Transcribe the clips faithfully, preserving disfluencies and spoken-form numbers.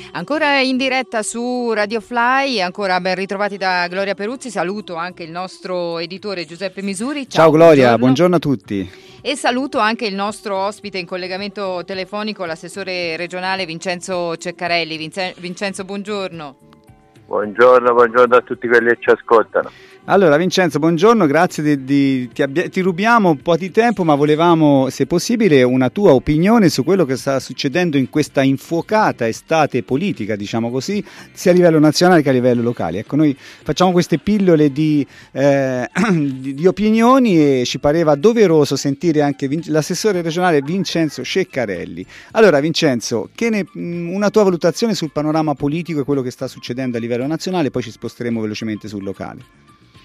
Ancora in diretta su Radio Fly, ancora ben ritrovati da Gloria Peruzzi. Saluto anche il nostro editore Giuseppe Misuri. Ciao, Ciao Gloria, buongiorno. buongiorno a tutti. E saluto anche il nostro ospite in collegamento telefonico, l'assessore regionale Vincenzo Ceccarelli. Vince- Vincenzo, buongiorno. Buongiorno, buongiorno a tutti quelli che ci ascoltano. Allora Vincenzo, buongiorno, grazie di, di, ti, abbia, ti rubiamo un po' di tempo, ma volevamo, se possibile, una tua opinione su quello che sta succedendo in questa infuocata estate politica, diciamo così, sia a livello nazionale che a livello locale. Ecco, noi facciamo queste pillole di, eh, di, di opinioni e ci pareva doveroso sentire anche Vin- l'assessore regionale Vincenzo Ceccarelli. Allora Vincenzo, che ne, una tua valutazione sul panorama politico e quello che sta succedendo a livello nazionale, poi ci sposteremo velocemente sul locale.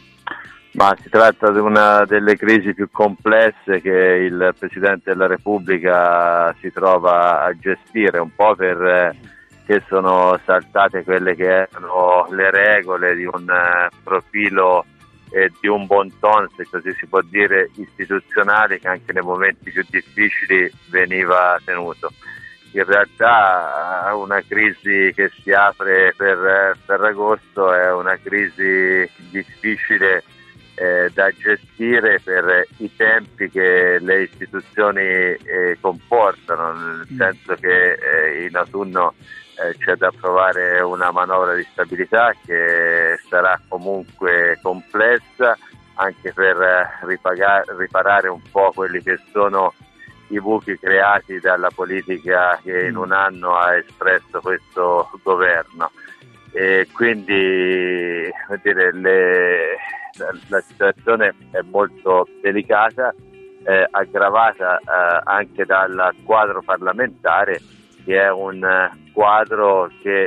Ma si tratta di una delle crisi più complesse che il Presidente della Repubblica si trova a gestire, un po' perché sono saltate quelle che erano le regole di un profilo e di un bon ton, se così si può dire, istituzionale, che anche nei momenti più difficili veniva tenuto. In realtà una crisi che si apre per Ferragosto è una crisi difficile Eh, da gestire per i tempi che le istituzioni eh, comportano, nel senso che eh, in autunno eh, c'è da approvare una manovra di stabilità che sarà comunque complessa anche per eh, ripagare, riparare un po' quelli che sono i buchi creati dalla politica che in un anno ha espresso questo governo. E quindi vuol dire, le, la, la situazione è molto delicata, eh, aggravata eh, anche dal quadro parlamentare, che è un quadro che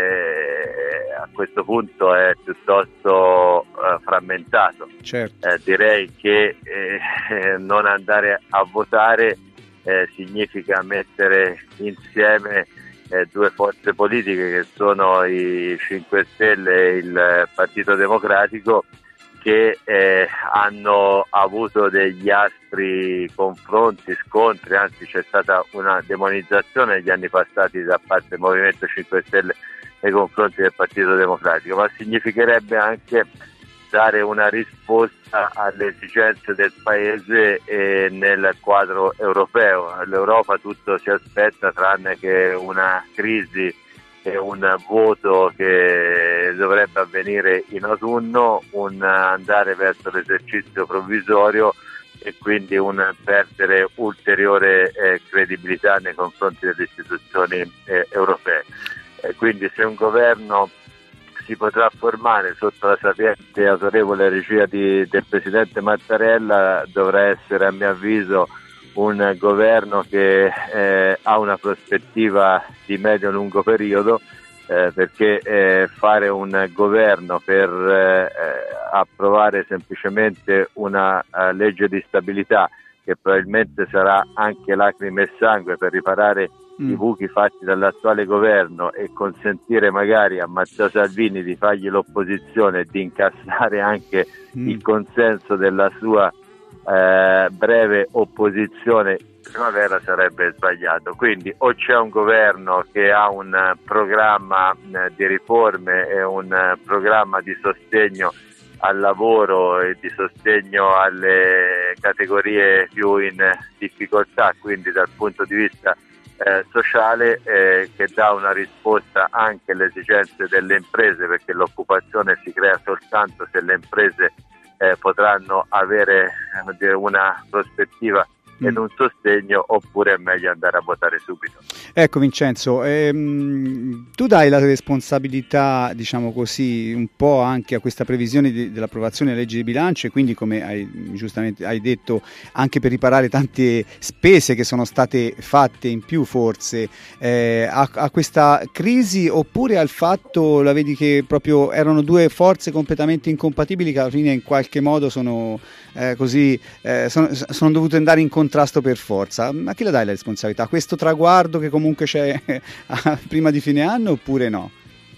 eh, a questo punto è piuttosto eh, frammentato. Certo. Eh, direi che eh, non andare a votare eh, significa mettere insieme Eh, due forze politiche che sono i cinque Stelle e il Partito Democratico, che eh, hanno avuto degli aspri confronti, scontri, anzi c'è stata una demonizzazione negli anni passati da parte del Movimento cinque Stelle nei confronti del Partito Democratico, ma significherebbe anche dare una risposta alle esigenze del Paese e nel quadro europeo. All'Europa tutto si aspetta tranne che una crisi e un voto che dovrebbe avvenire in autunno, un andare verso l'esercizio provvisorio e quindi un perdere ulteriore eh, credibilità nei confronti delle istituzioni eh, europee. Eh, quindi se un governo si potrà formare sotto la sapiente e autorevole regia di, del Presidente Mattarella, dovrà essere a mio avviso un governo che eh, ha una prospettiva di medio-lungo periodo, eh, perché eh, fare un governo per eh, approvare semplicemente una uh, legge di stabilità che probabilmente sarà anche lacrime e sangue per riparare i buchi fatti dall'attuale governo e consentire magari a Matteo Salvini di fargli l'opposizione e di incassare anche mm. il consenso della sua eh, breve opposizione primavera, sarebbe sbagliato. Quindi o c'è un governo che ha un programma eh, di riforme e un eh, programma di sostegno al lavoro e di sostegno alle categorie più in difficoltà, quindi dal punto di vista Eh, sociale, eh, che dà una risposta anche alle esigenze delle imprese, perché l'occupazione si crea soltanto se le imprese eh, potranno avere eh, dire, una prospettiva ed un sostegno, oppure è meglio andare a votare subito. Ecco Vincenzo, ehm, tu dai la responsabilità, diciamo così, un po' anche a questa previsione di, dell'approvazione della legge di bilancio e quindi, come hai giustamente hai detto, anche per riparare tante spese che sono state fatte in più forse eh, a, a questa crisi, oppure al fatto, la vedi che proprio erano due forze completamente incompatibili che alla fine in qualche modo sono eh, così eh, sono, sono dovute andare in contrasto per forza? Ma chi la dai la responsabilità? Questo traguardo che comunque c'è prima di fine anno, oppure no?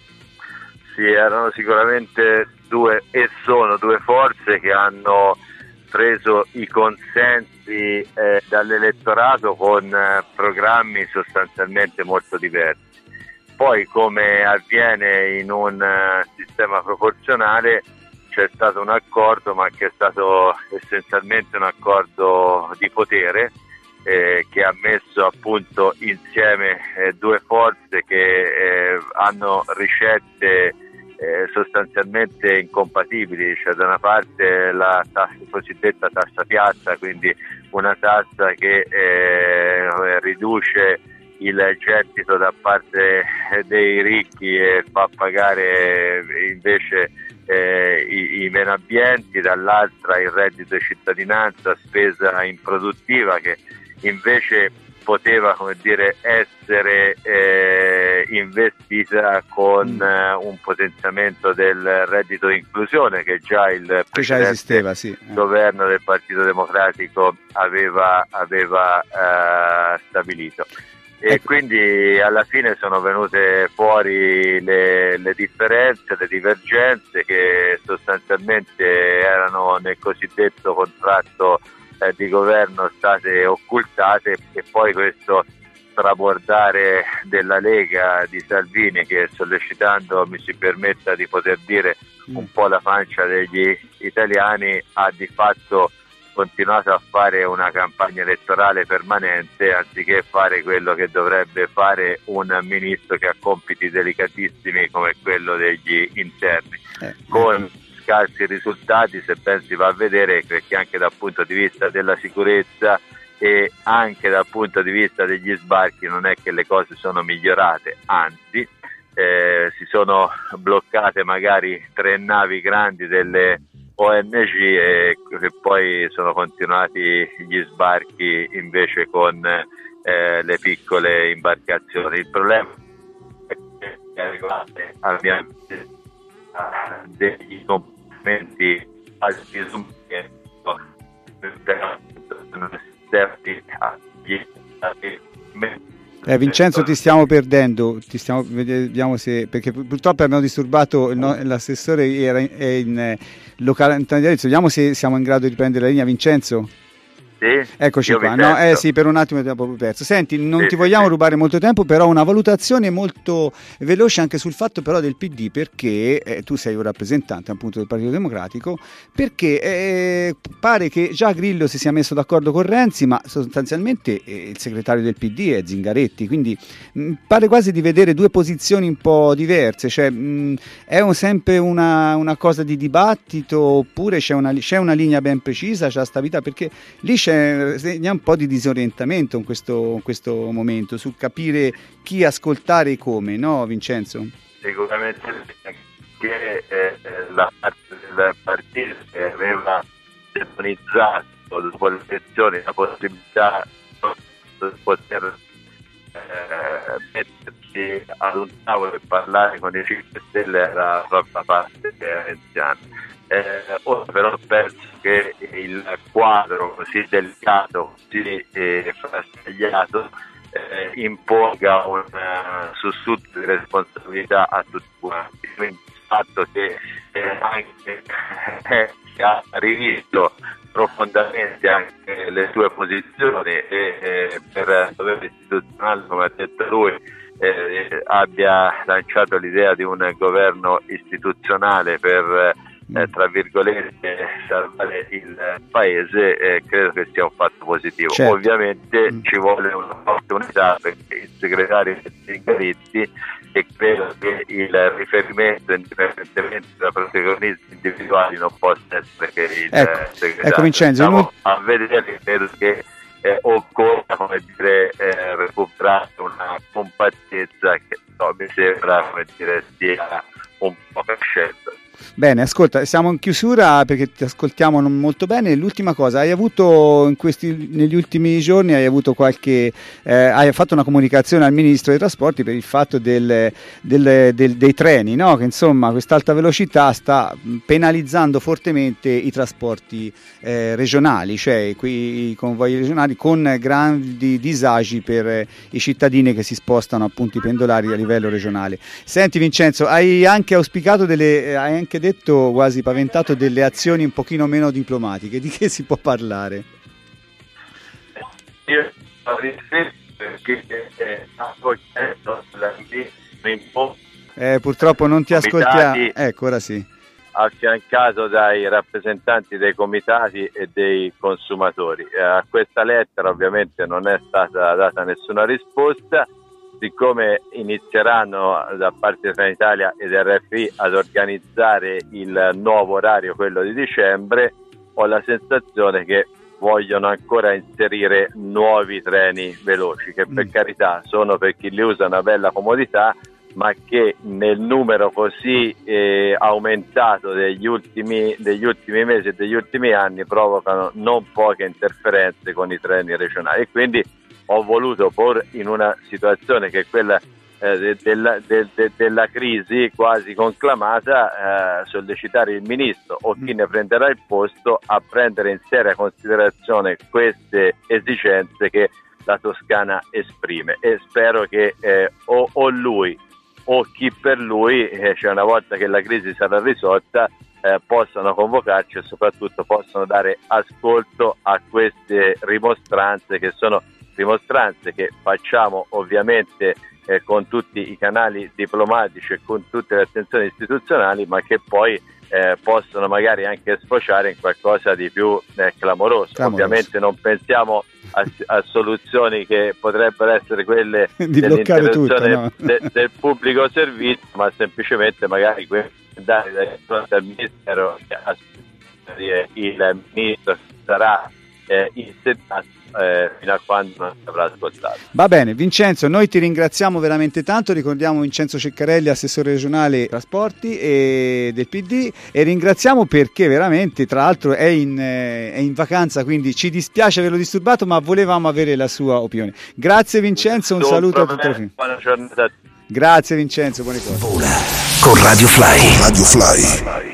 Sì, erano sicuramente due e sono due forze che hanno preso i consensi eh, dall'elettorato con eh, programmi sostanzialmente molto diversi. poi, come avviene in un uh, sistema proporzionale, c'è stato un accordo, ma che è stato essenzialmente un accordo di potere, eh, che ha messo appunto insieme eh, due forze che eh, hanno ricette eh, sostanzialmente incompatibili, cioè da una parte la tassa, cosiddetta tassa piatta, quindi una tassa che eh, riduce il gettito da parte dei ricchi e fa pagare invece eh, i, i meno abbienti, dall'altra il reddito di cittadinanza, spesa improduttiva che invece poteva, come dire, essere eh, investita con eh, un potenziamento del reddito di inclusione che già il precedente esisteva, sì. governo del Partito Democratico aveva, aveva eh, stabilito. E ecco. Quindi alla fine sono venute fuori le, le differenze, le divergenze che sostanzialmente erano nel cosiddetto contratto eh, di governo state occultate, e poi questo trabordare della Lega di Salvini, che sollecitando, mi si permetta di poter dire, un po' la pancia degli italiani, ha di fatto continuato a fare una campagna elettorale permanente anziché fare quello che dovrebbe fare un ministro che ha compiti delicatissimi come quello degli interni, eh. con scarsi risultati se ben si va a vedere, perché anche dal punto di vista della sicurezza e anche dal punto di vista degli sbarchi non è che le cose sono migliorate, anzi eh, si sono bloccate magari tre navi grandi delle O N G e che poi sono continuati gli sbarchi invece con eh, le piccole imbarcazioni. Il problema è che è arrivato a mia avviso degli comportamenti quasi disumani Eh, Vincenzo, ti stiamo perdendo, ti stiamo, vediamo se, perché purtroppo abbiamo disturbato no, l'assessore, era in, è in locale in Diarezzo. Vediamo se siamo in grado di prendere la linea. Vincenzo? Sì, eccoci qua. No, eh sì, per un attimo ti abbiamo proprio perso. Senti, non sì, ti vogliamo sì. rubare molto tempo, però una valutazione molto veloce anche sul fatto però del P D, perché eh, tu sei un rappresentante appunto del Partito Democratico, perché eh, pare che già Grillo si sia messo d'accordo con Renzi, ma sostanzialmente eh, il segretario del P D è Zingaretti, quindi mh, pare quasi di vedere due posizioni un po' diverse, cioè mh, è un, sempre una, una cosa di dibattito, oppure c'è una, c'è una linea ben precisa, c'è stabilità, perché lì c'è c'è un po' di disorientamento in questo, in questo momento sul capire chi ascoltare e come, no Vincenzo? Sicuramente che eh, la parte del partito che aveva demonizzato dopo le elezioni la possibilità di poter eh, mettersi ad un tavolo e parlare con i cinque Stelle era proprio la parte renziana. Eh, ora però penso che il quadro così delicato, così eh, frastagliato, eh, imponga un uh, sussulto di responsabilità a tutti quanti. Quindi il fatto che eh, anche eh, ha rivisto profondamente anche le sue posizioni e eh, per dovere istituzionale, come ha detto lui, eh, abbia lanciato l'idea di un governo istituzionale per Eh, tra virgolette salvare il paese, eh, credo che sia un fatto positivo. Certo. Ovviamente mm. ci vuole un'opportunità perché il segretario è Zingaretti, e credo che il riferimento, indipendentemente da protagonisti individuali, non possa essere che il ecco, segretario. Ecco Vincenzo, Stiamo a vedere, credo che eh, occorra, come dire, eh, recuperare una compattezza che no, mi sembra, come dire, sia un po' crescente. Bene, ascolta, siamo in chiusura perché ti ascoltiamo non molto bene. L'ultima cosa, hai avuto in questi, negli ultimi giorni hai avuto qualche eh, hai fatto una comunicazione al Ministro dei Trasporti per il fatto del, del, del, dei treni, no? Che insomma questa alta velocità sta penalizzando fortemente i trasporti eh, regionali, cioè i convogli regionali, con grandi disagi per eh, i cittadini che si spostano, appunto i pendolari a livello regionale. Senti Vincenzo, hai anche auspicato delle hai anche detto, quasi paventato, delle azioni un pochino meno diplomatiche. Di che si può parlare? Io ho riflettuto perché eh, avevo chiesto Eh, purtroppo non ti ascoltiamo. Ecco, ora sì. Affiancato dai rappresentanti dei comitati e dei consumatori. Eh, a questa lettera ovviamente non è stata data nessuna risposta. Siccome inizieranno da parte di Trenitalia ed R F I ad organizzare il nuovo orario, quello di dicembre, ho la sensazione che vogliono ancora inserire nuovi treni veloci, che per mm. carità sono, per chi li usa, una bella comodità, ma che nel numero così eh, aumentato degli ultimi, degli ultimi mesi e degli ultimi anni provocano non poche interferenze con i treni regionali. E quindi ho voluto porre in una situazione che è quella eh, de, della, de, de, della crisi quasi conclamata, eh, sollecitare il ministro o chi ne prenderà il posto a prendere in seria considerazione queste esigenze che la Toscana esprime, e spero che eh, o, o lui o chi per lui, eh, cioè una volta che la crisi sarà risolta, eh, possano convocarci e soprattutto possano dare ascolto a queste rimostranze, che sono dimostranze che facciamo ovviamente eh, con tutti i canali diplomatici e con tutte le attenzioni istituzionali, ma che poi eh, possono magari anche sfociare in qualcosa di più eh, clamoroso. clamoroso. Ovviamente non pensiamo a, a soluzioni che potrebbero essere quelle dell'interruzione no? de, del pubblico servizio, ma semplicemente magari dare dai fronte al Ministero, il Ministro sarà eh, insediato Eh, fino a quando non si avrà ascoltato. Va bene, Vincenzo, noi ti ringraziamo veramente tanto, ricordiamo Vincenzo Ceccarelli, assessore regionale trasporti e del P D, e ringraziamo perché veramente, tra l'altro, è in, eh, è in vacanza, quindi ci dispiace averlo disturbato, ma volevamo avere la sua opinione. Grazie Vincenzo, un Tutto saluto a tutti. Me, buona giornata. Grazie Vincenzo, buone cose. Vola con Radio Fly. Radio Fly.